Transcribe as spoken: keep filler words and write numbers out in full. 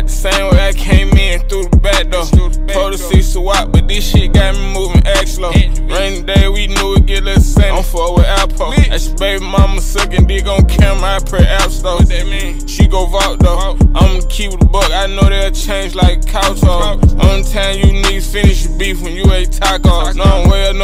the same way I came in through the back door. Told her six to walk, but this shit got me moving act slow. Rainy day, we knew it get less sand. I'm fuck with Alpo. That's your baby mama sucking dick on camera, I pray App Store. What that mean? She go vault though. I'ma keep the buck, I know they'll change like couch. Only time you niggas finish your beef when you ate tacos. No, I'm well, no.